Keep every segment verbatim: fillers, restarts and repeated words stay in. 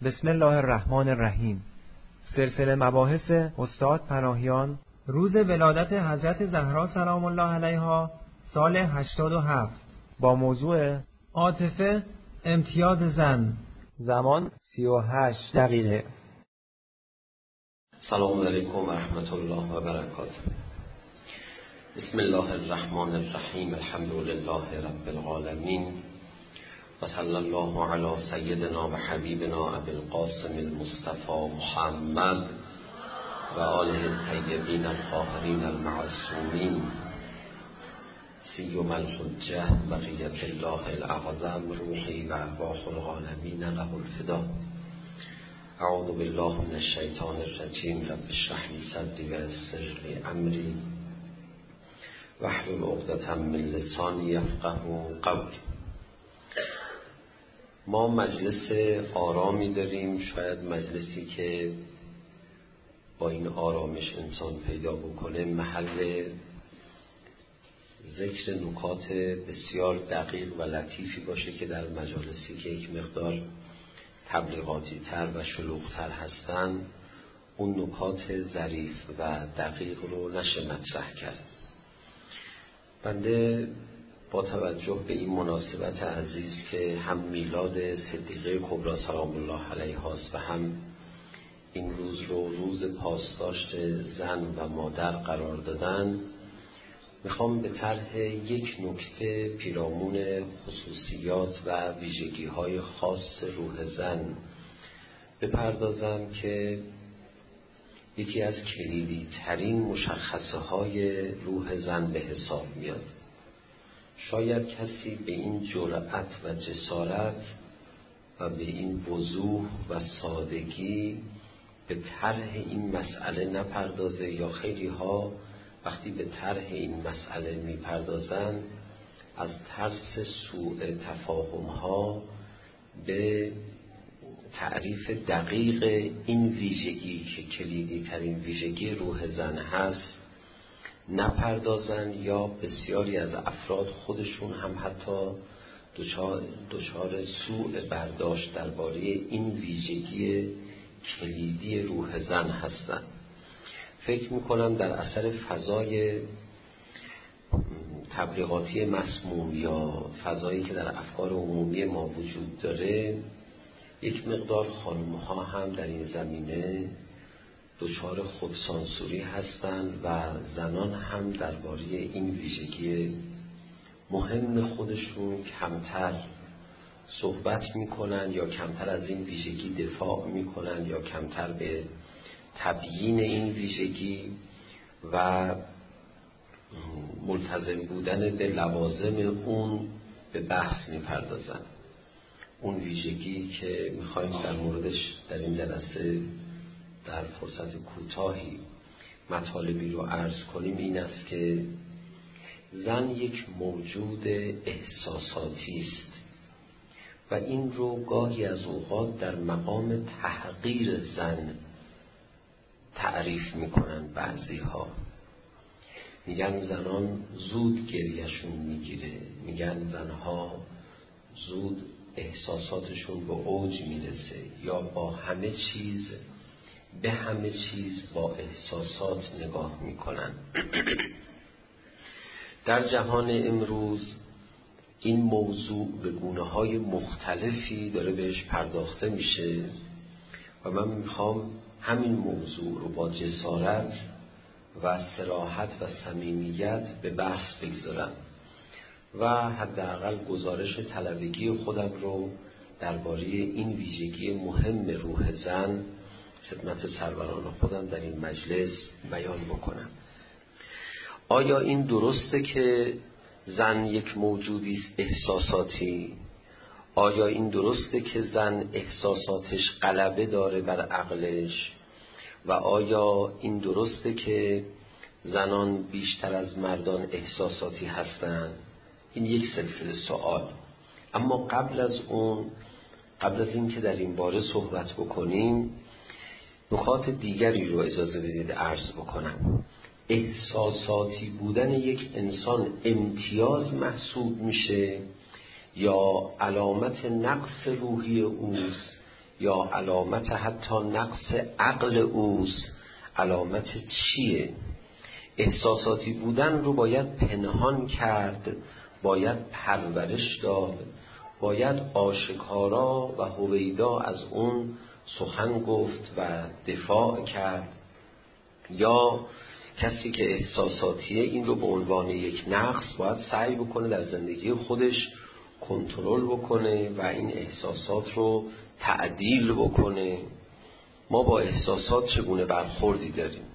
بسم الله الرحمن الرحیم. سلسله مباحث استاد پناهیان روز ولادت حضرت زهرا سلام الله علیها سال هشتاد و هفت با موضوع عاطفه امتیاز زن. زمان سی و هشت دقیقه. سلام علیکم و رحمت الله و برکاته. بسم الله الرحمن الرحیم. الحمد لله رب العالمین و صلی الله علی سیدنا و حبیبنا ابی القاسم المصطفى محمد و آله الطیبین الطاهرین المعصومین سیما الحجة بقیة الله الاعظم روحی و ارواح العالمین له الفدا. اعوذ بالله من الشیطان الرجیم. رب اشرح لی صدری و یسر لی امری واحلل عقدة من لسانی یفقهوا قولی. ما مجلس آرامی داریم، شاید مجلسی که با این آرامش انسان پیدا بکنه محل ذکر نکات بسیار دقیق و لطیفی باشه که در مجالسی که یک مقدار تبلیغاتی تر و شلوغ تر هستن اون نکات ظریف و دقیق رو نشه مطرح کرد. بنده با توجه به این مناسبت عزیز که هم میلاد صدیقه کبری سلام الله علیها است و هم این روز رو روز پاسداشت زن و مادر قرار دادن، میخوام به طرح یک نکته پیرامون خصوصیات و ویژگی‌های خاص روح زن بپردازم که یکی از کلیدی ترین مشخصه های روح زن به حساب میاد. شاید کسی به این جرأت و جسارت و به این وضوح و سادگی به طرح این مسئله نپردازه، یا خیلی ها وقتی به طرح این مسئله میپردازن از ترس سوء تفاهم ها به تعریف دقیق این ویژگی که کلیدی ترین ویژگی روح زن هست نپردازن، یا بسیاری از افراد خودشون هم حتی دچار دچار سوء برداشت درباره این ویژگی کلیدی روح زن هستند. فکر میکنم در اثر فضای تبلیغاتی مسموم یا فضایی که در افکار عمومی ما وجود داره، یک مقدار خانم ها هم در این زمینه دچار خودسانسوری هستند و زنان هم درباره این ویژگی مهم خودشون کمتر صحبت میکنن یا کمتر از این ویژگی دفاع میکنن یا کمتر به تبیین این ویژگی و ملتزم بودن به لوازم اون به بحث میپردازن. اون ویژگی که میخوایم در موردش در این جلسه در فرصت کوتاهی مطالبی رو عرض کنیم این است که زن یک موجود احساساتی است و این رو گاهی از اوقات در مقام تحقیر زن تعریف میکنن. بعضی ها میگن زنان زود گریهشون میگیره، میگن زنها زود احساساتشون به اوج میرسه، یا با همه چیز به همه چیز با احساسات نگاه میکنن. در جهان امروز این موضوع به گونه‌های مختلفی داره بهش پرداخته میشه و من میخوام همین موضوع رو با جسارت و صراحت و صمیمیت به بحث بگذارم و حداقل گزارش طلبگی خودم رو درباره این ویژگی مهم روح زن خدمت سروران خودم در این مجلس بیان بکنم. آیا این درسته که زن یک موجودی است احساساتی؟ آیا این درسته که زن احساساتش غلبه داره بر عقلش؟ و آیا این درسته که زنان بیشتر از مردان احساساتی هستند؟ این یک سلسله سوال. اما قبل از اون قبل از این که در این باره صحبت بکنیم نکات دیگری رو اجازه بدید عرض بکنم. احساساتی بودن یک انسان امتیاز محسوب میشه یا علامت نقص روحی اوست یا علامت حتی نقص عقل اوست، علامت چیه؟ احساساتی بودن رو باید پنهان کرد، باید پرورش داد، باید آشکارا و هویدا از اون سخن گفت و دفاع کرد، یا کسی که احساساتیه این رو به عنوان یک نقص باید سعی بکنه در زندگی خودش کنترل بکنه و این احساسات رو تعدیل بکنه. ما با احساسات چگونه برخوردی داریم؟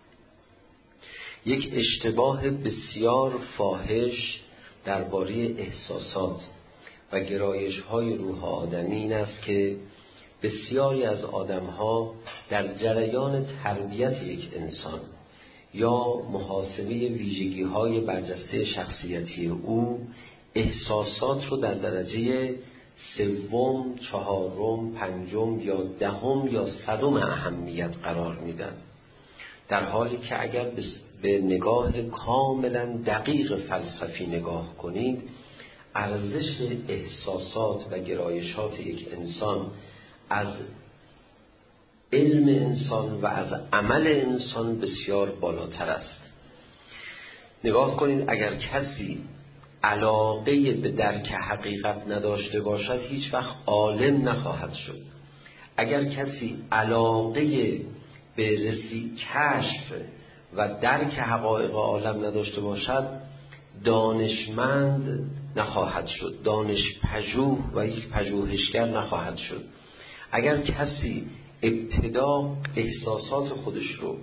یک اشتباه بسیار فاحش درباره احساسات و گرایش‌های روح آدمی این است که بسیاری از آدم‌ها در جریان تربیت یک انسان یا محاسبه ویژگی‌های برجسته شخصیتی او احساسات رو در درجه سوم، چهارم، پنجم یا دهم یا صدم اهمیت قرار میدن، در حالی که اگر به نگاه کاملا دقیق فلسفی نگاه کنید، ارزش احساسات و گرایشات یک انسان از علم انسان و از عمل انسان بسیار بالاتر است. نگاه کنید، اگر کسی علاقه به درک حقیقت نداشته باشد هیچ وقت عالم نخواهد شد. اگر کسی علاقه به رسی کشف و درک حقایق عالم نداشته باشد دانشمند نخواهد شد، دانش پژوه و یک پژوهشگر نخواهد شد. اگر کسی ابتدا احساسات خودش رو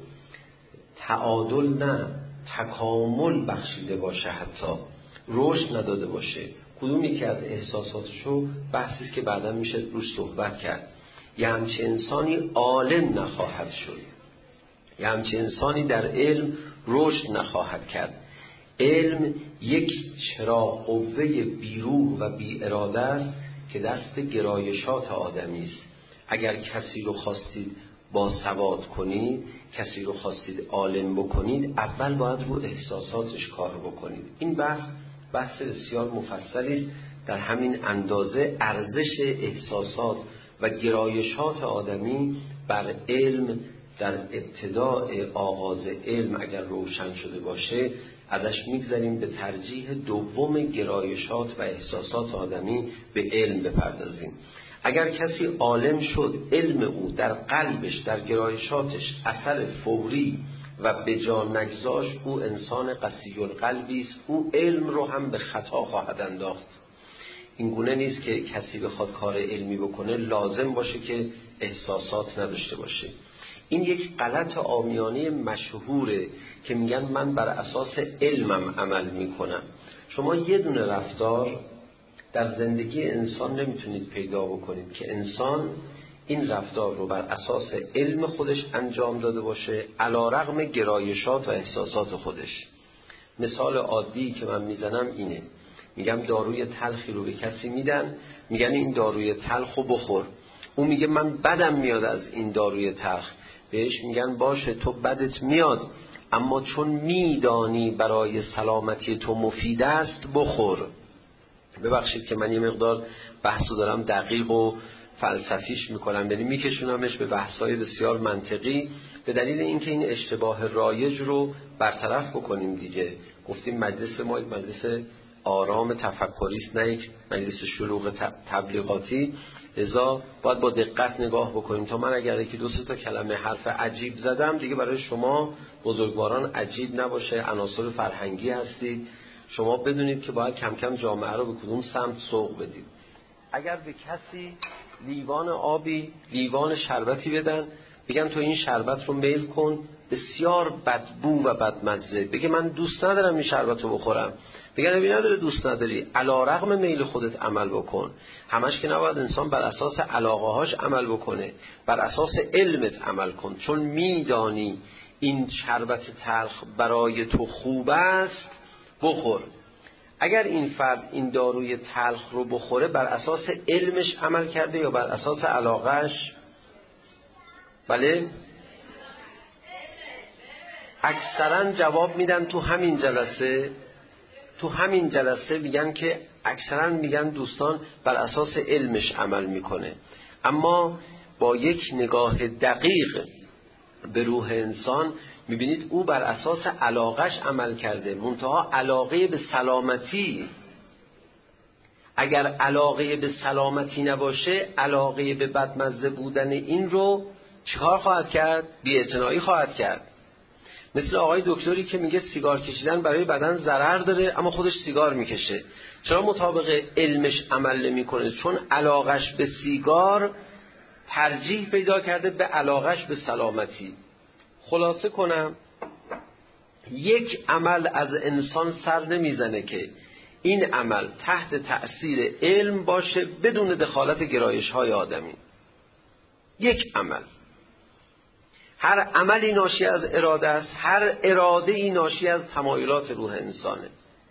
تعادل نه تکامل بخشیده باشه، حتی رشد نداده باشه، کدوم یکی از احساساتشو بحثی است که بعدا میشه روش صحبت کرد، یه همچه انسانی عالم نخواهد شد، یه همچه انسانی در علم رشد نخواهد کرد. علم یک چراغ قوه بیروح و بی اراده است که دست گرایشات آدمی است. اگر کسی رو خواستید باسواد کنید، کسی رو خواستید عالم بکنید، اول باید رو احساساتش کار بکنید. این بحث بحث بسیار مفصلی است. در همین اندازه ارزش احساسات و گرایشات آدمی بر علم در ابتداء آغاز علم اگر روشن شده باشه ازش میگذاریم به ترجیح دوم گرایشات و احساسات آدمی به علم بپردازیم. اگر کسی عالم شد، علم او در قلبش، در گرایشاتش اثر فوری و به جا نگذاشت، او انسان قسی القلبی است، او علم رو هم به خطا خواهد انداخت. این گونه نیست که کسی بخواد کار علمی بکنه لازم باشه که احساسات نداشته باشه. این یک غلط عامیانه مشهوره که میگن من بر اساس علمم عمل میکنم. شما یه دونه رفتار در زندگی انسان نمیتونید پیدا بکنید که انسان این رفتار رو بر اساس علم خودش انجام داده باشه علیرغم گرایشات و احساسات خودش. مثال عادی که من میزنم اینه، میگم داروی تلخی رو به کسی میدن، میگن این داروی تلخ رو بخور، اون میگه من بدم میاد از این داروی تلخ، بهش میگن باشه تو بدت میاد اما چون میدانی برای سلامتی تو مفید است بخور. ببخشید که من یه مقدار بحثو دارم دقیق و فلسفیش میکنم، یعنی میکشونمش به بحثای بسیار منطقی به دلیل اینکه این اشتباه رایج رو برطرف بکنیم دیگه. گفتیم مجلس ما یک مجلس آرام تفکری است، نه یک مجلس شلوغ تبلیغاتی، لذا باید با دقت نگاه بکنیم تا من اگر یکی دو سه تا کلمه حرف عجیب زدم دیگه برای شما بزرگواران عجیب نباشه، عناصر فرهنگی هستید، شما بدونید که باید کم کم جامعه رو به کدوم سمت سوق بدید. اگر به کسی لیوان آبی، لیوان شربتی بدن، بگن تو این شربت رو میل کن، بسیار بدبو و بدمزه، بگه من دوست ندارم این شربت رو بخورم، بگن نبی نداره دوست نداری، علیرغم میل خودت عمل بکن. همش که نباید انسان بر اساس علاقه هاش عمل بکنه، بر اساس علمت عمل کن، چون میدانی این شربت تلخ برای تو خوب است بخور. اگر این فرد این داروی تلخ رو بخوره بر اساس علمش عمل کرده یا بر اساس علاقهش؟ بله؟ اکثرا جواب میدن تو همین جلسه تو همین جلسه میگن که اکثرا میگن دوستان بر اساس علمش عمل میکنه. اما با یک نگاه دقیق به روح انسان میبینید او بر اساس علاقش عمل کرده، منتها علاقه به سلامتی. اگر علاقه به سلامتی نباشه، علاقه به بدمزه بودن این رو چیکار خواهد کرد؟ بی‌اعتنایی خواهد کرد. مثل آقای دکتری که میگه سیگار کشیدن برای بدن ضرر داره اما خودش سیگار میکشه. چرا مطابق علمش عمل نمیکنه؟ چون علاقش به سیگار ترجیح پیدا کرده به علاقش به سلامتی. خلاصه کنم، یک عمل از انسان سر نمیزنه که این عمل تحت تأثیر علم باشه بدون دخالت گرایش های آدمی. یک عمل، هر عملی ناشی از اراده است، هر اراده ای ناشی از تمایلات روح انسانه.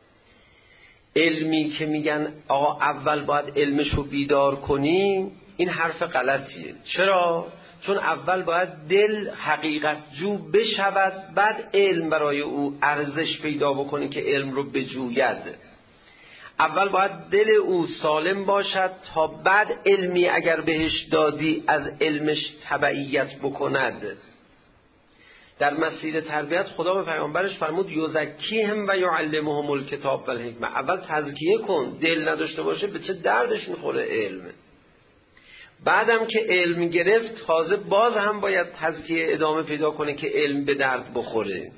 علمی که میگن آقا اول باید علمشو بیدار کنی، این حرف غلطیه. چرا؟ چون اول باید دل حقیقت جو بشود، بعد علم برای او ارزش پیدا بکنه که علم رو بجوید. اول باید دل او سالم باشد تا بعد علمی اگر بهش دادی از علمش تبعیت بکند. در مسیر تربیت خدا به پیامبرش فرمود یزکیهم و یعلمهم الکتاب و الحکمه. اول تزکیه کن، دل نداشته باشه به چه دردش میخوره علم. بعدم که علم گرفت تازه باز هم باید تزکیه ادامه پیدا کنه که علم به درد بخوره.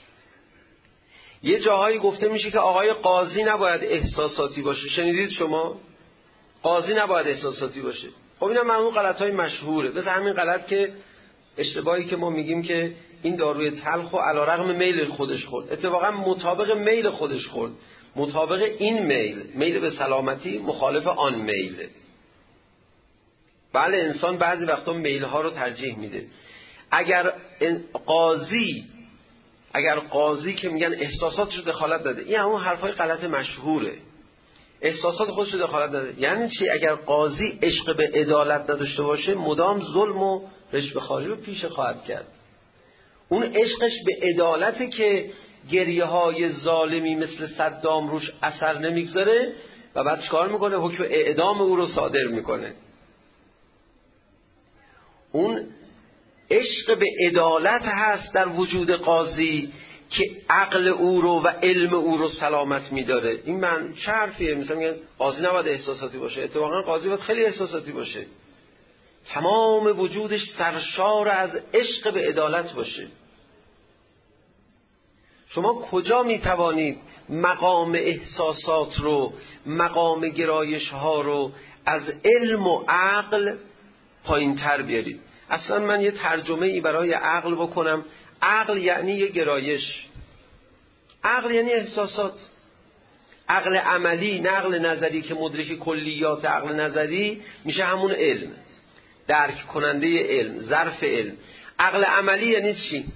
یه جاهایی گفته میشه که آقای قاضی نباید احساساتی باشه. شنیدید شما؟ قاضی نباید احساساتی باشه. خب اینم معمول غلط‌های مشهوره. مثل همین غلط که اشتباهی که ما میگیم که این داروی تلخ و علیرغم میل خودش خورد، اتفاقا مطابق میل خودش خورد، مطابق این میل، میل به سلامتی مخالف آن میل. بله انسان بعضی وقتا میلها رو ترجیح میده. اگر قاضی اگر قاضی که میگن احساساتش رو دخالت داده، این همون حرفای غلط مشهوره. احساسات خودش رو دخالت داده یعنی چی؟ اگر قاضی عشق به عدالت نداشته باشه مدام ظلم و رشوه‌خواری رو پیش خواهد کرد. اون عشقش به عدالته که گریه های ظالمی مثل صدام روش اثر نمیگذاره و بعد چیکار میکنه؟ حکم اعدام او رو صادر میکنه. اون عشق به عدالت هست در وجود قاضی که عقل او رو و علم او رو سلامت میداره. این من چه حرفیه؟ مثلا میگن قاضی نباید احساساتی باشه. اتفاقا قاضی باید خیلی احساساتی باشه، تمام وجودش سرشار از عشق به عدالت باشه. شما کجا میتوانید مقام احساسات رو، مقام گرایش ها رو از علم و عقل پایین تر بیارید؟ اصلا من یه ترجمه ای برای عقل بکنم. عقل یعنی یه گرایش، عقل یعنی احساسات. عقل عملی نه عقل نظری که مدرک کلیات عقل نظری میشه همون علم، درک کننده علم، ظرف علم. عقل عملی یعنی چی؟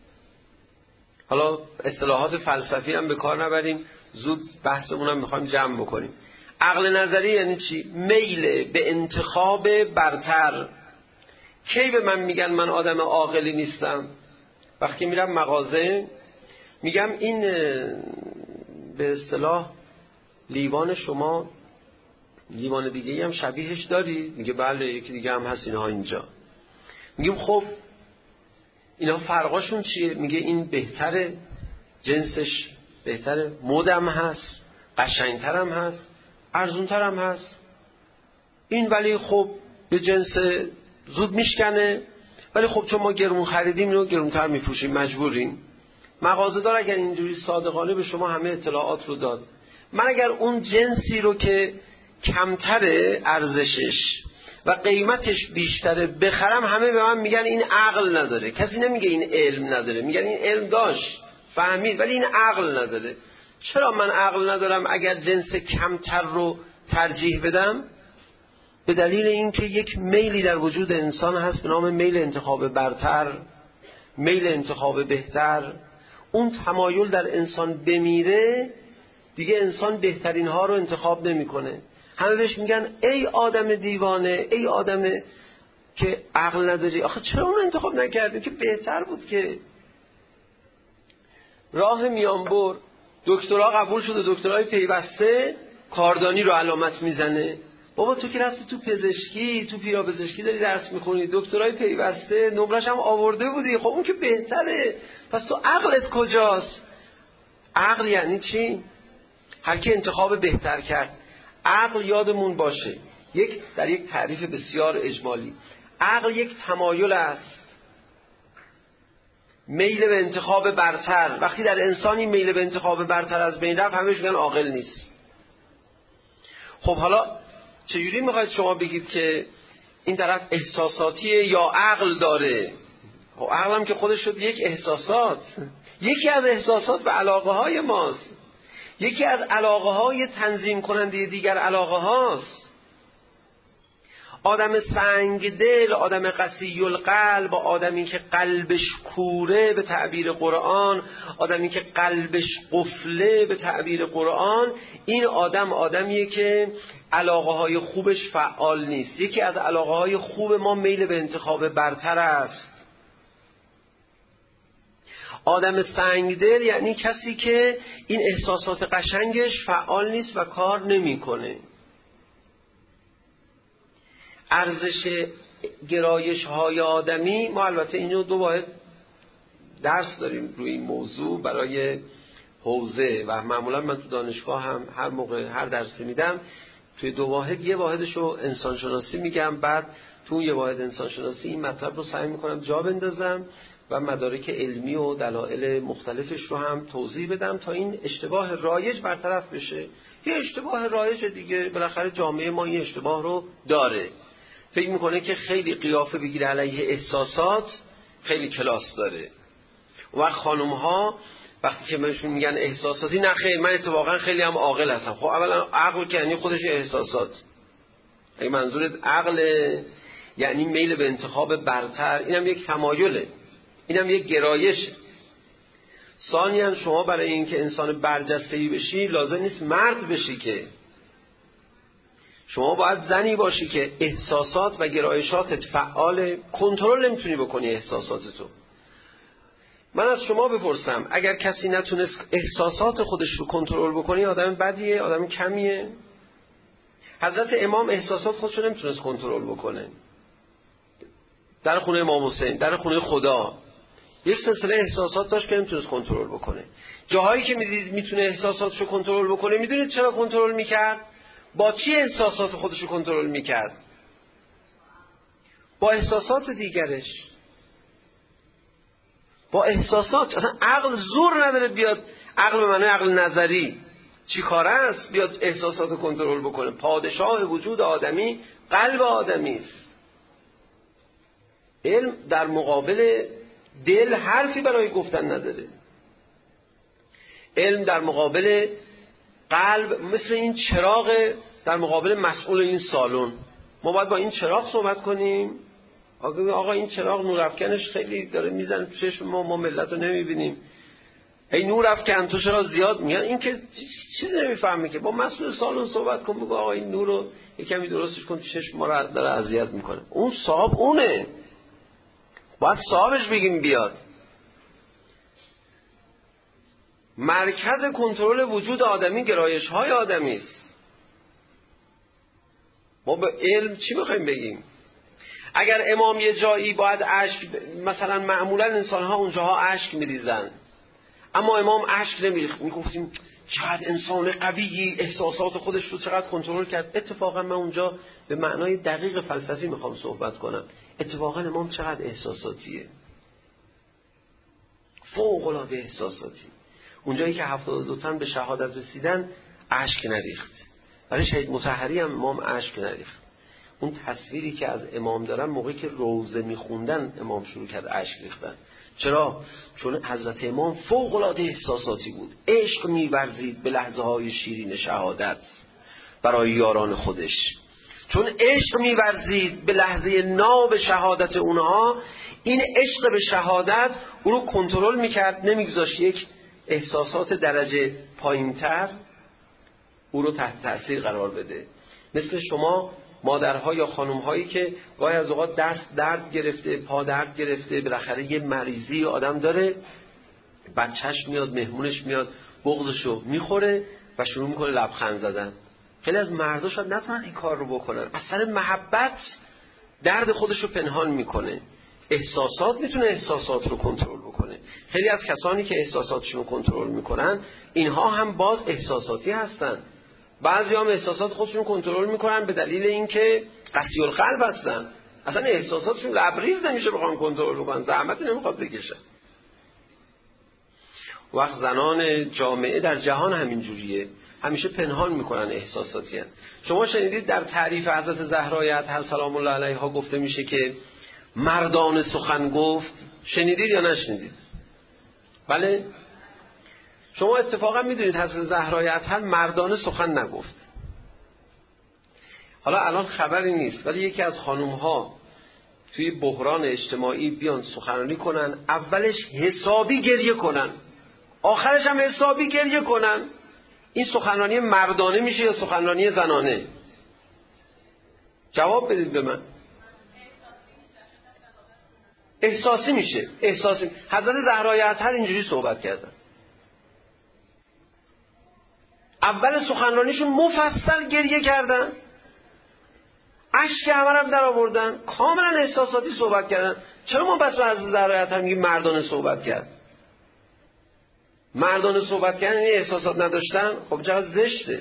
حالا اصطلاحات فلسفی هم به کار نبریم، زود بحثمون هم میخوایم جمع بکنیم. عقل نظری یعنی چی؟ میل به انتخاب برتر. کی به من میگن من آدم عاقلی نیستم؟ وقتی میرم مغازه میگم این به اصطلاح لیوان شما لیوان دیگه هم شبیهش داری؟ میگه بله یکی دیگه هم هست اینها اینجا. میگم خب اینا فرقاشون چیه؟ میگه این بهتره، جنسش بهتره، مدم هست، قشنگترم هست، ارزونترم هست. این ولی خب به جنس زود میشکنه، ولی خب چون ما گرون خریدیم اینو گرونتر میفروشیم، مجبوریم. مغازه‌دار اگر اینجوری صادقانه به شما همه اطلاعات رو داد، من اگر اون جنسی رو که کمتره ارزشش و قیمتش بیشتره بخرم، همه به من میگن این عقل نداره. کسی نمیگه این علم نداره، میگن این علم داشت فهمید ولی این عقل نداره. چرا من عقل ندارم اگر جنس کمتر رو ترجیح بدم؟ به دلیل اینکه یک میلی در وجود انسان هست به نام میل انتخاب برتر، میل انتخاب بهتر. اون تمایل در انسان بمیره دیگه انسان بهترین ها رو انتخاب نمیکنه. همه بهش میگن ای آدم دیوانه، ای آدم که عقل نداری. آخه چرا اون انتخاب نکردی که بهتر بود؟ که راه میانبر، دکترا قبول شده، دکترای پیوسته کاردانی رو علامت میزنه. بابا تو که رفتی تو پزشکی، تو پیرابزشکی داری درس میخونی، دکترای پیوسته، نمرش هم آورده بودی، خب اون که بهتره. پس تو عقلت کجاست؟ عقل یعنی چی؟ هر کی انتخاب بهتر کرد. عقل یادمون باشه یک در یک تعریف بسیار اجمالی، عقل یک تمایل است، میل به انتخاب برتر. وقتی در انسانی میل به انتخاب برتر از بین رفت، همه‌اش میگن عاقل نیست. خب حالا چجوری میخواید شما بگید که این طرف احساساتیه یا عقل داره؟ خب عقل هم که خودش شد یک احساسات، یکی از احساسات و علاقه های ماست، یکی از علاقه های تنظیم کننده دیگر علاقه هاست. آدم سنگدل، آدم قسی القلب، آدمی که قلبش کوره به تعبیر قرآن، آدمی که قلبش قفله به تعبیر قرآن، این آدم آدمیه که علاقه های خوبش فعال نیست. یکی از علاقه های خوب ما میل به انتخاب برتر است. آدم سنگدل یعنی کسی که این احساسات قشنگش فعال نیست و کار نمیکنه. ارزش گرایش های آدمی، ما البته اینو دو واحد درس داریم روی این موضوع برای حوزه و معمولا من تو دانشگاه هم هر موقع هر درسی میدم توی دو واحد یه واحدشو انسانشناسی میگم، بعد تو یه واحد انسانشناسی این مطلب رو سعی میکنم جا بندازم و مدارک علمی و دلایل مختلفش رو هم توضیح بدم تا این اشتباه رایج برطرف بشه. یه اشتباه رایج دیگه، بالاخره جامعه ما این اشتباه رو داره، فکر میکنه که خیلی قیافه بگیره علیه احساسات خیلی کلاس داره. و خانم ها وقتی که بهشون میگن احساساتی، نه خیر من اتفاقا خیلی هم عاقل هستم. خب اولا عقل که یعنی خودش احساسات، اگه منظورت عقل یعنی میل به انتخاب برتر، اینم یک تمایله، اینم یک گرایشه. ثانیاً شما برای اینکه انسان برجسته‌ای بشی لازم نیست مرد بشی، که شما باید زنی باشی که احساسات و گرایشاتت فعال، کنترل نمیتونی بکنی احساساتتو. من از شما بپرسم اگر کسی نتونست احساسات خودش رو کنترل بکنی، آدم بدیه، آدم کمیه؟ حضرت امام احساسات خودش رو نمیتونست کنترل بکنه. در خونه امام حسین، در خونه خدا، یک سلسله احساسات داشت که نمیتونست کنترل بکنه. جاهایی که میدید میتونه احساساتشو کنترل بکنه، میدونید چرا کنترل میکرد؟ با چی احساسات خودشو کنترل میکرد؟ با احساسات دیگرش، با احساسات. اصلا عقل زور نداره بیاد، عقل به معنی عقل نظری چی کاره است بیاد احساسات کنترل بکنه. پادشاه وجود آدمی قلب آدمی است. علم در مقابل دل حرفی برای گفتن نداره. علم در مقابل قلب مثل این چراغ در مقابل مسئول این سالن. ما باید با این چراغ صحبت کنیم. آقا این چراغ نورافکنش خیلی داره میزنه تو چشم ما، ما ملت رو نمیبینیم. ای نورافکن تو چرا زیاد میگن؟ این که چیزی نمیفهمه که با مسئول سالن صحبت کن، بگو آقا این نور رو یکمی درستش کن، تو چشم ما رو داره اذیت میکنه. اون صاحب اونه، باید صاحبش بگیم بیاد. مرکز کنترل وجود آدمی گرایش های آدمی است. ما به علم چی میخوایم بگیم؟ اگر امام یه جایی باید اشک، مثلا معمولا انسان ها اونجاها اشک میریزن، اما امام اشک نمیریخت، میگفتیم چقدر انسان قوی، احساسات خودش رو چقدر کنترل کرد. اتفاقا من اونجا به معنای دقیق فلسفی میخوام صحبت کنم. اتفاقا امام چقدر احساساتیه، فوق العاده احساساتی. اونجایی که هفتاد و دو تن به شهادت رسیدن اشک نریخت، برای شهید مطهری هم امام اشک نریخت. اون تصویری که از امام دارن موقعی که روزه میخوندن امام شروع کرد اشک ریختن. چرا؟ چون حضرت امام فوق العاده احساساتی بود، عشق می‌ورزید به لحظه های شیرین شهادت برای یاران خودش. چون عشق می‌ورزید به لحظه ناب شهادت اونها، این عشق به شهادت او رو کنترل میکرد، نمیگذاشت یک احساسات درجه پایینتر او رو تحت تأثیر قرار بده. مثل شما مادرها یا خانمهایی که گاهی از اوقات دست درد گرفته، پا درد گرفته، بالاخره یه مریضی آدم داره، بچهش میاد، مهمونش میاد، بغضشو میخوره و شروع میکنه لبخند زدن. خیلی از مردا شاید نتونن این کار رو بکنن. اصلا محبت درد خودش رو پنهان میکنه. احساسات میتونه احساسات رو کنترل بکنه. خیلی از کسانی که احساساتشون رو کنترل میکنن اینها هم باز احساساتی هستن. بعضی هم احساسات خودشون کنترل میکنن به دلیل اینکه قسی القلب هستن، اصلا احساساتشون لبریز نمیشه بخوان کنترل بکنن، زحمتی نمیخواد بکشن. وقت زنان جامعه در جهان همین جوریه، همیشه پنهان میکنن احساساتی هست. شما شنیدید در تعریف حضرت زهرای اطهر سلام الله علیها گفته میشه که مردان سخن گفت. شنیدید یا نشنیدید؟ بله. شما اتفاقا میدونید حضرت زهرای اطهر مردان سخن نگفت. حالا الان خبری نیست، ولی یکی از خانوم ها توی بحران اجتماعی بیان سخنرانی کنن، اولش حسابی گریه کنن، آخرش هم حسابی گریه کنن. این سخنرانی مردانه میشه یا سخنرانی زنانه؟ جواب بدید به من. احساسی میشه. احساسی. حضرت زهرای اطهر اینجوری صحبت کردن. اول سخنرانیشون مفصل گریه کردن، اشک همه رو در آوردن، کاملا احساساتی صحبت کردن. چرا ما بس به حضرت زهرای اطهر میگیم مردانه صحبت کرد؟ مردانه صحبت کردن یعنی احساسات نداشتن؟ خب چقدر زشته.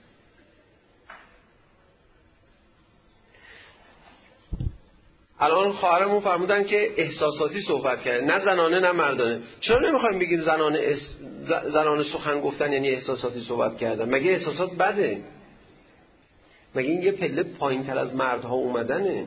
الان خواهرمون فرمودن که احساساتی صحبت کرده، نه زنانه نه مردانه. چرا نمیخوایم بگیم زنانه اس... زنانه سخن گفتن یعنی احساساتی صحبت کردن؟ مگه احساسات بده؟ مگه این یه پله پایین تر از مردها اومدنه؟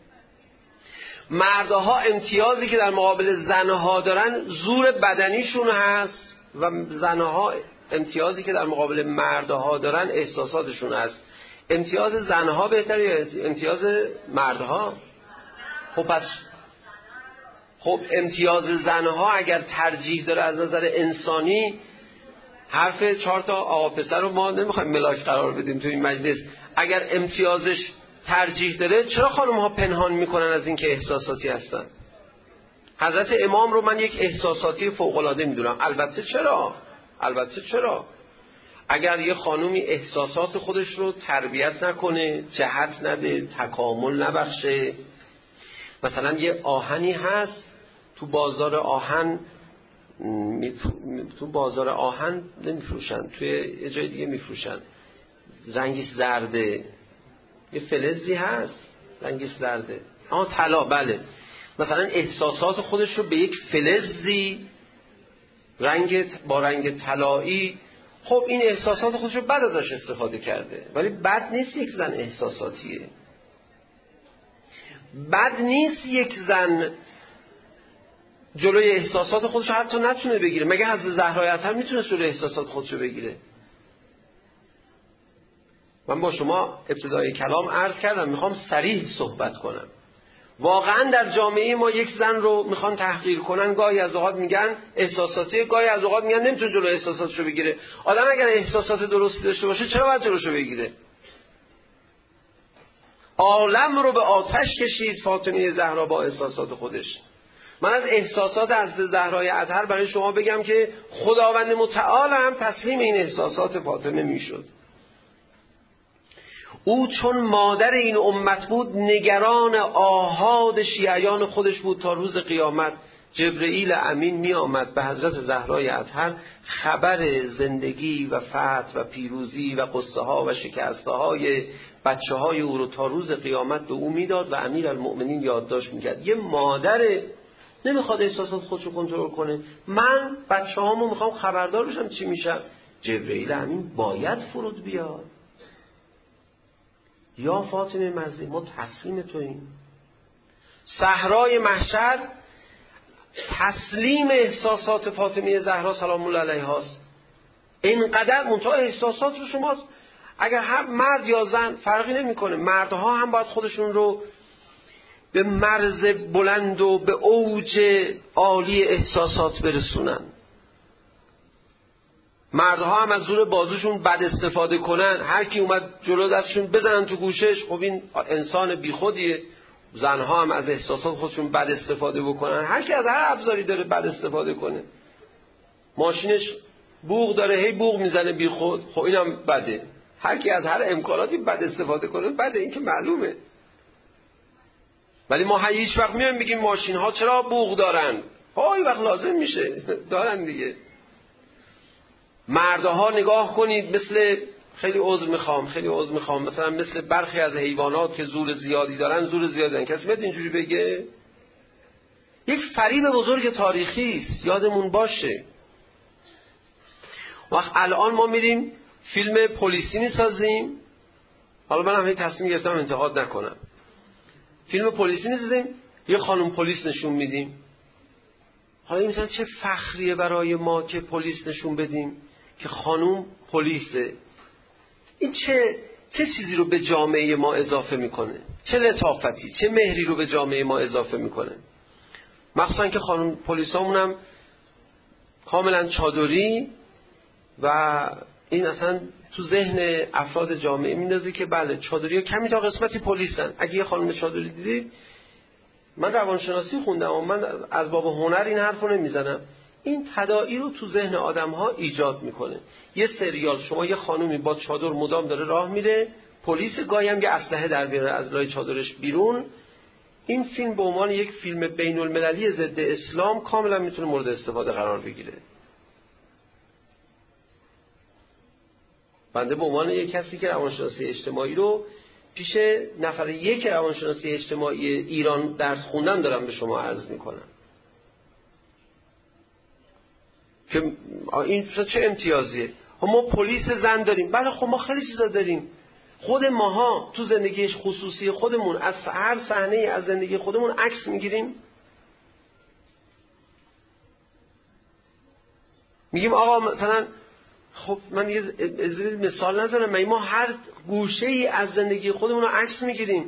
مردها امتیازی که در مقابل زنها دارن زور بدنیشون هست و زنها امتیازی که در مقابل مردها دارن احساساتشون هست. امتیاز زنها بهتره یا امتیاز مردها؟ خب پس خب امتیاز زنها اگر ترجیح داره از نظر انسانی، حرف چهار تا آقا پسر رو ما نمیخوایم ملاک قرار بدیم تو این مجلس. اگر امتیازش ترجیح داره، چرا خانم ها پنهان میکنن از اینکه احساساتی هستن؟ حضرت امام رو من یک احساساتی فوق العاده میدونم. البته چرا؟ البته چرا؟ اگر یه خانومی احساسات خودش رو تربیت نکنه، جهت نده، تکامل نبخشه، مثلا یه آهنی هست تو بازار آهن، تو بازار آهن نمیفروشن، توی یه جای دیگه میفروشن، رنگش زرده، یه فلزی هست رنگش زرده، آه طلا، بله. مثلا احساسات خودش رو به یک فلزی رنگ با رنگ طلایی، خب این احساسات خودش رو بد ازش استفاده کرده. ولی بد نیست یک زن احساساتیه، بد نیست یک زن جلوی احساسات خودش رو حتی نتونه بگیره. مگه حضرت زهرای اطهر میتونه جلوی احساسات خودش رو بگیره؟ من با شما ابتدای کلام عرض کردم میخوام صریح صحبت کنم. واقعا در جامعه ما یک زن رو میخوان تحقیر کنن، گاهی از اوقات میگن احساساتی، گاهی از اوقات میگن نمیتونه جلوی احساساتش رو بگیره. آدم اگر احساسات درستی داشته باشه چرا باید جلوشو بگیره؟ عالم رو به آتش کشید فاطمه زهرا با احساسات خودش. من از احساسات حضرت زهرای اطهر برای شما بگم که خداوند متعال هم تسلیم این احساسات فاطمه میشد. او چون مادر این امت بود نگران آحاد شیعیان خودش بود. تا روز قیامت جبرئیل امین می آمد به حضرت زهرای اطهر خبر زندگی و فتح و پیروزی و قصه ها و شکسته های بچه های او رو تا روز قیامت به او میداد و امیرالمؤمنین یادداشت میکرد. یه مادر نمیخواد احساسات خودشو کنترل کنه. من بچه هامو میخوام خبردار بشم چی میشم، جبرئیل امین باید فرود بیاد. یا فاطمه مزی ما تسلیم توییم. صحرای محشر تسلیم احساسات فاطمه زهرا سلام الله علیها است. اینقدر منتها احساسات رو شماست. اگر هر مرد یا زن فرقی نمیکنه، مردها هم باید خودشون رو به مرز بلند و به اوج عالی احساسات برسونن. مردها هم از زور بازوشون بد استفاده کنن، هر کی اومد جلو دستشون بزنن تو گوشش، خب این انسان بیخودیه. زنها هم از احساسات خودشون بد استفاده بکنن، هر کی از هر ابزاری داره بد استفاده کنه. ماشینش بوق داره هی بوق میزنه بیخود، خب اینم بده. هر کی از هر امکاناتی بد استفاده کنه بده، این که معلومه. ولی ما هیچ وقت میایم بگیم ماشین ها چرا بوق دارن؟ های وقت لازم میشه دارن دیگه. مردها نگاه کنید، مثل خیلی عذر میخوام خیلی عذر میخوام مثلا مثل برخی از حیوانات که زور زیادی دارن، زور زیادی دارن. کسی میاد اینجوری بگه؟ یک فریب بزرگ تاریخی است، یادمون باشه. وقت الان ما میریم فیلم پلیسی میسازیم، حالا من هم تصمیم گرفتم انتقاد نکنم، فیلم پلیسی میسازیم، یه خانم پلیس نشون میدیم. حالا این مثلا چه فخریه برای ما که پلیس نشون بدیم که خانم پلیسه. این چه چه چیزی رو به جامعه ما اضافه میکنه؟ چه لطافتی، چه مهری رو به جامعه ما اضافه میکنه؟ مخصوصا که خانم پلیسامون هم کاملا چادری و این اصلا تو ذهن افراد جامعه میندازه که بله چادری ها کمی تا قسمتی پلیسن. اگه یه خانم چادری دیدید، من روانشناسی خوندم و من از باب هنر این حرفو نمیزنم، این تداعی رو تو ذهن آدم ها ایجاد میکنه. یه سریال شما یه خانومی با چادر مدام داره راه میره، پلیس گاهی هم یه اسلحه در بیاره از لای چادرش بیرون، این فیلم به عنوان یک فیلم بین المللی ضد اسلام کاملا میتونه مورد استفاده قرار بگیره. بنده به عنوان یک کسی که روانشناسی اجتماعی رو پیش نفر یک روانشناسی اجتماعی ایران درس خوندم دارم به شما عرض میکنم که این چه امتیازیه. ما پلیس زن داریم، بله خب ما خیلی چیزا داریم. خود ماها تو زندگی خصوصی خودمون از هر صحنه از زندگی خودمون عکس میگیریم، میگیم آقا مثلا خب من یه مثال نزنم، ما هر گوشه ای از زندگی خودمون رو عکس میگیریم.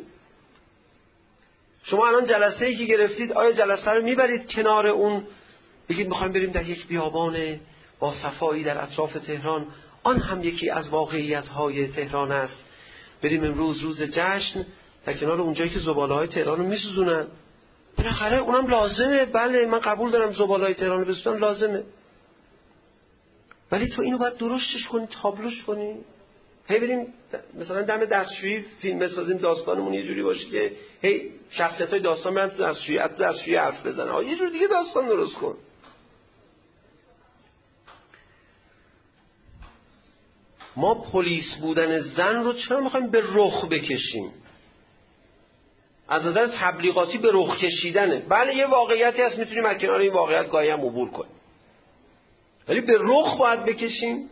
شما الان جلسه ای که گرفتید، آیا جلسه رو میبرید کنار اون بگید میخوایم بریم در یک بیابان با صفایی در اطراف تهران، آن هم یکی از واقعیت های تهران است، بریم امروز روز جشن در کنار اونجایی که زباله های تهران رو میسوزونن؟ بالاخره اونم لازمه، بله من قبول دارم زباله های تهران رو بسوزونن لازمه، ولی تو اینو باید درستش کنی، تابلوش کنی. هی بریم مثلا دم دستشویی فیلم بسازیم، داستانمون یه جوری باشه که هی شخصیت‌های داستان برن تو دستشویی، تو دستشویی حرف بزنن. آ یه جور دیگه داستان درست کن. ما پلیس بودن زن رو چرا می‌خوایم به رخ بکشیم؟ از نظر تبلیغاتی به رخ کشیدنه. بله یه واقعیتی هست، میتونیم از کنار این واقعیت گاهی هم عبور کنیم، ولی به رخ باید بکشیم.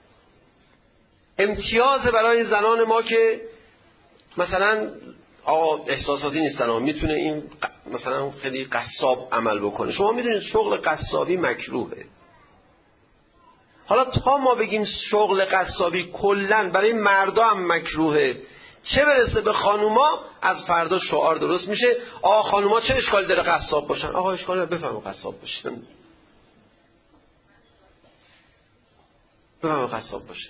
امتیاز برای زنان ما که مثلا آقا احساساتی نیستن ها، میتونه این مثلا خیلی قصاب عمل بکنه. شما میدونید شغل قصابی مکروهه. حالا تا ما بگیم شغل قصابی کلن برای مردا هم مکروهه، چه برسه به خانوما؟ از فردا شعار درست میشه آقا خانوما چه اشکالی داره قصاب باشن؟ آقا اشکالی نداره بفهمه قصاب باشن، بفهمه قصاب باشه.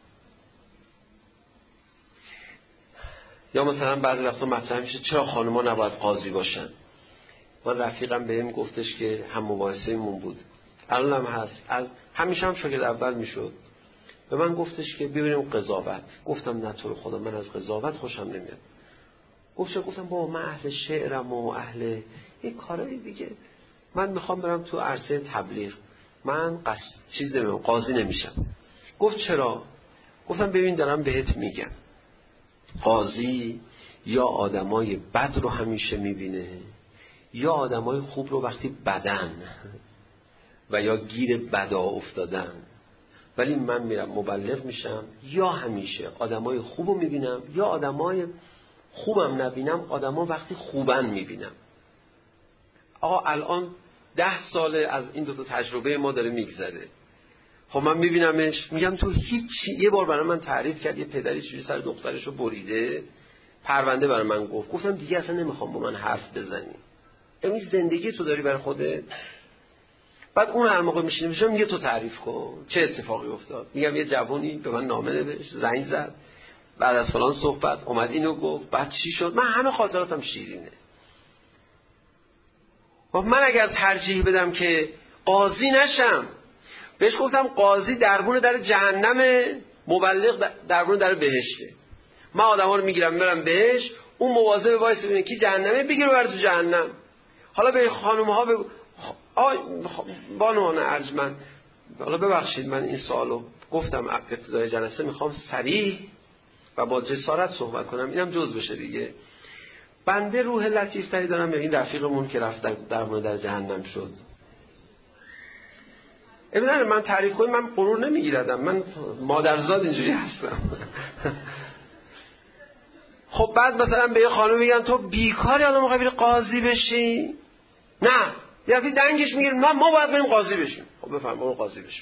یا مثلا بعضی وقتا مطرح میشه چرا خانوما نباید قاضی باشن؟ من رفیقم بهم گفتش که هم مباحثه‌مون بود، الان هم هست، از همیشه هم شاگرد اول میشد، به من گفتش که ببینیم قضاوت. گفتم نه تو رو خدا من از قضاوت خوشم نمیاد. گفتم گفتم بابا من اهل شعرم و اهل این کارهای دیگه، من میخوام برم تو عرصه تبلیغ، من قص چیز نمیدونم قاضی نمیشم. گفت چرا؟ گفتم ببین دارم بهت میگم، قاضی یا آدمای بد رو همیشه میبینه یا آدمای خوب رو وقتی بدن و یا گیر بدا افتادن، ولی من میرم مبلغ میشم یا همیشه آدمای خوب رو میبینم یا آدمای خوبم نبینم، آدما وقتی خوبن میبینم. آقا الان ده ساله از این دو تا تجربه ما داره میگذره. خب من میبینمش میگم تو هیچی. یه بار برای من تعریف کرد یه پدری چجوری سر دخترش رو بریده، پرونده برای من گفت. گفتم دیگه اصلا نمیخوام با من حرف بزنی، این زندگی تو داری برای خودت. بعد اون هر موقع میشینه میشه میگه تو تعریف کن چه اتفاقی افتاد. میگم یه جوونی به من نامه نوشت، زنگ زد، بعد از فلان صحبت اومد اینو گفت، بعد چی شد. من همه خاطراتم شیرینه. و من اگر ترجیح بدم که قاضی نشم، بهش گفتم قاضی دربون در جهنمه، مبلغ در مورد در بهشته، من آدما رو میگیرم میبرم بهش، اون مواظب وایس ببینه کی جهنمه بگیره بره تو جهنم. حالا به خانم ها بگو آی بانوان ارجمند، حالا ببخشید من این سوالو گفتم ابتدای جلسه میخوام صریح و با جسارت صحبت کنم، اینم جز بشه دیگه. بنده روح لطیف تری دارم یا این رفیقمون که رفت در, در مورد در جهنم شد؟ ابن من تعریف کنم، من غرور نمیگیردم، من مادرزاد اینجوری هستم. خب بعد مثلا به یه خانم میگن تو بیکاری الان موقع بری قاضی بشی؟ نه یه وقتی دنگش میگیره ما ما باید بریم قاضی بشیم. خب بفرمایید برو قاضی بشیم.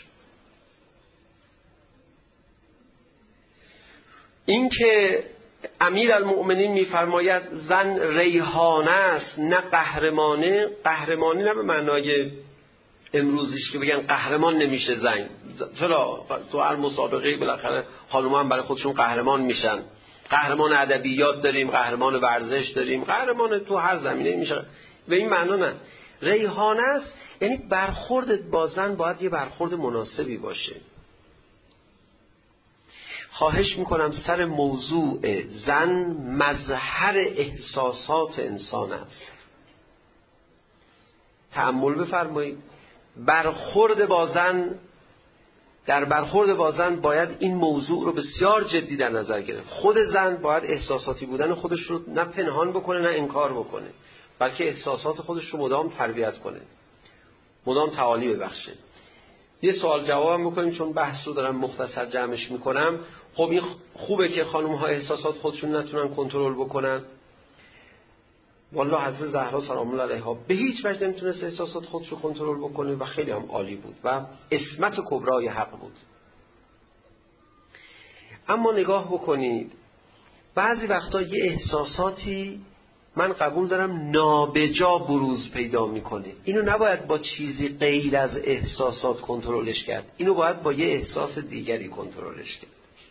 این که امیرالمؤمنین میفرماید زن ریحانه است نه قهرمانه، قهرمانی نه به معنای امروزیش که بگن قهرمان نمیشه زن، چرا تو هر مسابقه بالاخره خانوما هم برای خودشون قهرمان میشن، قهرمان ادبیات داریم، قهرمان ورزش داریم، قهرمان تو هر زمینه میشه، به این معنا نه. ریحانه است یعنی برخوردت با زن باید یه برخورد مناسبی باشه. خواهش میکنم سر موضوع زن مظهر احساسات انسان است. تأمل بفرمایید. برخورد با زن، در برخورد با زن باید این موضوع رو بسیار جدی در نظر گرفت. خود زن باید احساساتی بودن خودش رو نه پنهان بکنه نه انکار بکنه، بلکه احساسات خودش رو مدام تربیت کنه، مدام تعالی ببخشه. یه سوال جوابم بکنیم چون بحث رو دارم مختصر جمعش میکنم. خب این خوبه که خانم ها احساسات خودشون نتونن کنترل بکنن؟ والله حضرت زهرا سلام الله علیها به هیچ وجه نمیتونست احساسات خودش رو کنترل بکنه و خیلی هم عالی بود و عصمت کبرای حق بود. اما نگاه بکنید بعضی وقتا یه احساساتی من قبول دارم نابجا بروز پیدا میکنه، اینو نباید با چیزی غیر از احساسات کنترلش کرد، اینو باید با یه احساس دیگری کنترلش کرد،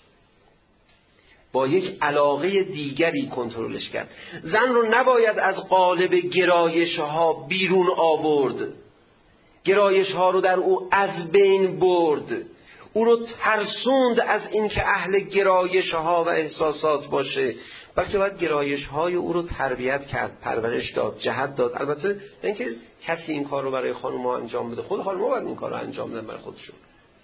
با یک علاقه دیگری کنترلش کرد. زن رو نباید از قالب گرایش ها بیرون آورد، گرایش ها رو در او از بین برد، او رو ترسوند از این که اهل گرایش ها و احساسات باشه، بلکه باید گرایش های او رو تربیت کرد، پرورش داد، جهت داد. البته اینکه کسی این کار رو برای خانم ها انجام بده، خود خانم ها باید این کار رو انجام بدن برای خودشون.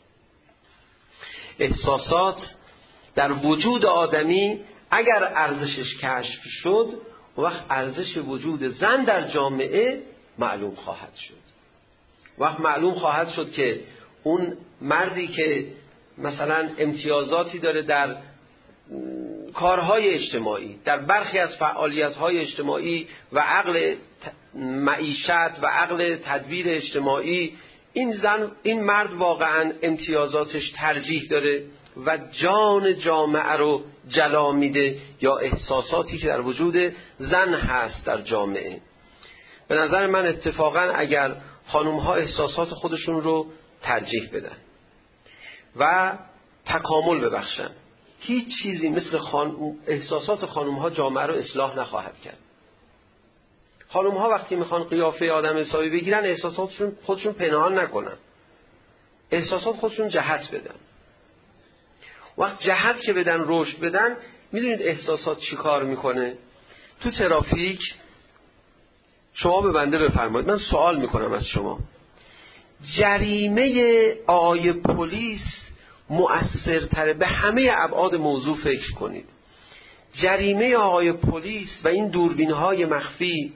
احساسات در وجود آدمی اگر ارزشش کشف شد، وقت ارزش وجود زن در جامعه معلوم خواهد شد. وقت معلوم خواهد شد که اون مردی که مثلا امتیازاتی داره در کارهای اجتماعی، در برخی از فعالیت‌های اجتماعی و عقل معیشت و عقل تدبیر اجتماعی، این زن این مرد واقعا امتیازاتش ترجیح داره و جان جامعه رو جلا میده، یا احساساتی که در وجود زن هست در جامعه. به نظر من اتفاقا اگر خانم‌ها احساسات خودشون رو ترجیح بدن و تکامل ببخشن، هیچ چیزی مثل خان... احساسات خانم‌ها جامعه رو اصلاح نخواهد کرد. خانم‌ها وقتی میخوان قیافه آدم حسابی بگیرن، احساساتشون خودشون پنهان نکنن، احساسات خودشون جهت بدن. وقت جهت که بدن، رشد بدن، میدونید احساسات چی کار میکنه؟ تو ترافیک شما به بنده بفرمایید، من سوال میکنم از شما، جریمه آقای پلیس مؤثرتره؟ به همه ابعاد موضوع فکر کنید. جریمه آقای پلیس و این دوربین‌های مخفی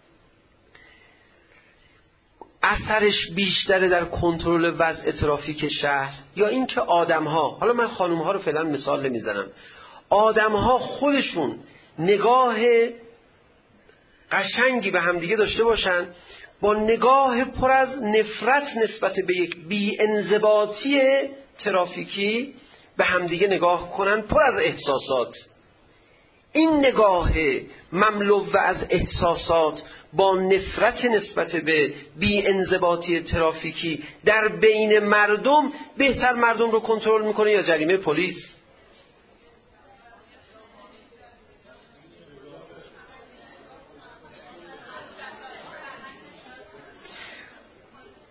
اثرش بیشتره در کنترل وضع ترافیک شهر، یا اینکه آدم‌ها، حالا من خانم‌ها رو فعلا مثال نمیزنم، آدم‌ها خودشون نگاه قشنگی به همدیگه داشته باشن، با نگاه پر از نفرت نسبت به یک بی‌انضباطی ترافیکی به همدیگه نگاه کنن، پر از احساسات. این نگاه مملو از احساسات با نفرت نسبت به بی‌انضباطی ترافیکی در بین مردم بهتر مردم رو کنترل میکنه یا جریمه پلیس؟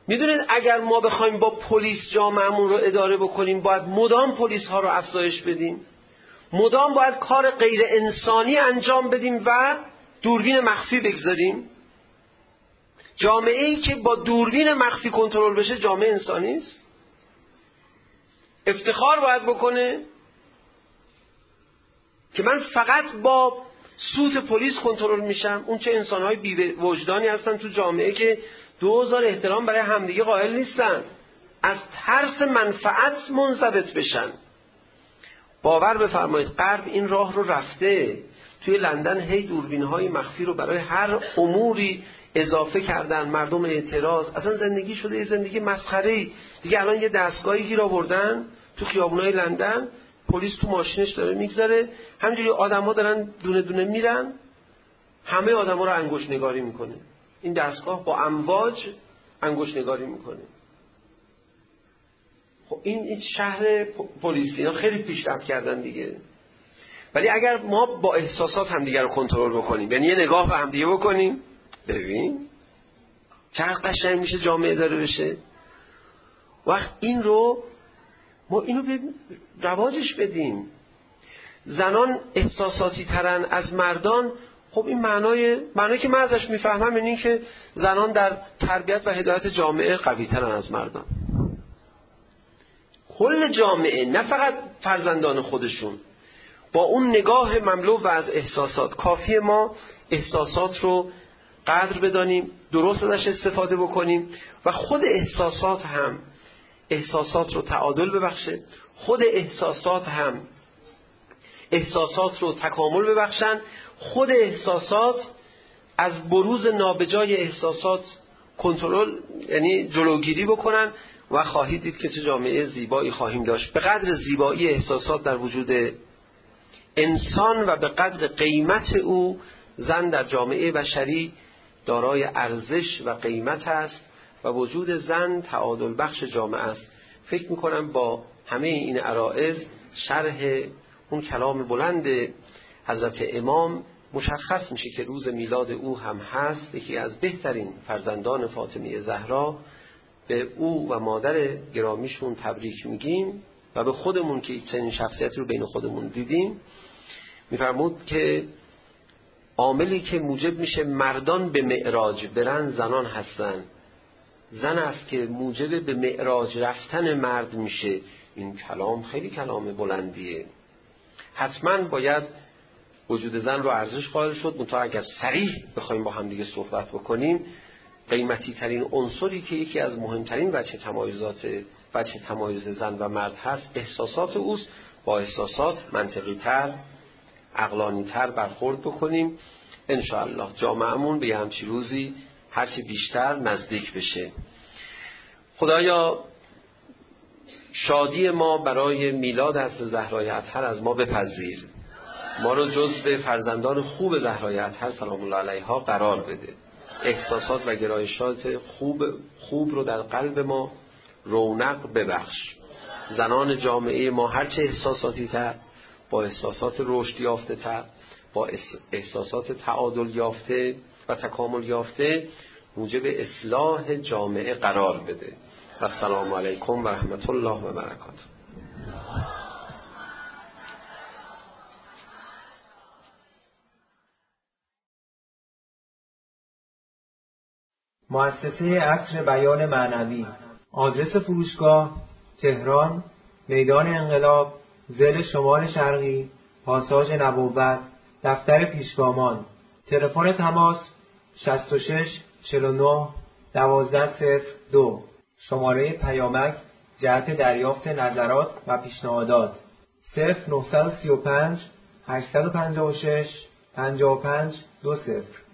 میدونید اگر ما بخوایم با پلیس جامعهمون رو اداره بکنیم باید مدام پلیس ها رو افزایش بدیم، مدام باید کار غیر انسانی انجام بدیم و دوربین مخفی بگذاریم. جامعه ای که با دوربین مخفی کنترل بشه جامعه انسانی است. افتخار باید بکنه که من فقط با سوت پلیس کنترل میشم. اون چه انسانهای بی وجدانی هستن تو جامعه که دوزار احترام برای همدیگه قائل نیستن، از ترس منفعت منضبط بشن. باور بفرمایید غرب این راه رو رفته. توی لندن هی دوربین‌های مخفی رو برای هر اموری اضافه کردن، مردم اعتراض، اصلا زندگی شده یه زندگی مسخره‌ای دیگه. الان یه دستگاهی گیر آوردن تو خیابونای لندن، پلیس تو ماشینش داره میگذره، همینجوری آدما دارن دونه دونه میرن، همه آدما رو انگشت نگاری میکنه. این دستگاه با امواج انگشت نگاری میکنه. خب این این شهر پلیسی اینا خیلی پیشرفت کردن دیگه. ولی اگر ما با احساسات همدیگه رو کنترل بکنیم، یعنی یه نگاه به همدیگه بکنیم، ببین چقدر قشنگ میشه جامعه داره بشه. وقت این رو ما اینو به رواجش بدیم. زنان احساساتی ترن از مردان. خب این معنای معنایی که من ازش میفهمم اینه که زنان در تربیت و هدایت جامعه قوی ترن از مردان. کل جامعه، نه فقط فرزندان خودشون، با اون نگاه مملو از احساسات. کافیه ما احساسات رو قدر بدانیم، درست ازش استفاده بکنیم و خود احساسات هم احساسات رو تعادل ببخشه، خود احساسات هم احساسات رو تکامل ببخشن، خود احساسات از بروز نابجای احساسات کنترل یعنی جلوگیری بکنن و خواهید دید که چه جامعه زیبایی خواهیم داشت. به قدر زیبایی احساسات در وجود انسان و به قدر قیمت او، زن در جامعه بشری دارای ارزش و قیمت است و وجود زن تعادل بخش جامعه است. فکر میکنم با همه این عرائض شرح اون کلام بلند حضرت امام مشخص میشه که روز میلاد او هم هست. یکی از بهترین فرزندان فاطمه زهرا، به او و مادر گرامیشون تبریک میگیم و به خودمون که چنین شخصیتی رو بین خودمون دیدیم میفرمود که عاملی که موجب میشه مردان به معراج برن زنان هستن. زن است که موجب به معراج رفتن مرد میشه. این کلام خیلی کلام بلندیه. حتما باید وجود زن رو ارزش قائل شد. منتها اگر صریح بخوایم با هم دیگه صحبت بکنیم، قیمتی ترین عنصری که یکی از مهمترین وجه تمایزات وجه تمایز زن و مرد هست احساسات اوست. با احساسات منطقی تر، عقلانی تر برخورد بکنیم. انشاءالله جامعهمون به همچی روزی هرچی بیشتر نزدیک بشه. خدایا شادی ما برای میلاد حضرت زهرای اطهر از ما بپذیر. ما رو جزو فرزندان خوب زهرای اطهر سلام الله علیها قرار بده. احساسات و گرایشات خوب خوب رو در قلب ما رونق ببخش. زنان جامعه ما هرچه احساساتی تر، با احساسات رشد یافته تر، با احساسات تعادل یافته و تکامل یافته موجب اصلاح جامعه قرار بده. السلام علیکم و رحمت الله و برکاته. مؤسسه عصر بیان معنوی. آدرس فروشگاه تهران، میدان انقلاب، ضلع شمال شرقی، پاساژ نبوت، دفتر پیشگامان. تلفن تماس شصت و شش چهل و نه دوازده صفر دو. شماره پیامک جهت دریافت نظرات و پیشنهادات صفر نه سه پنج هشت پنج شش پنج پنج دو صفر.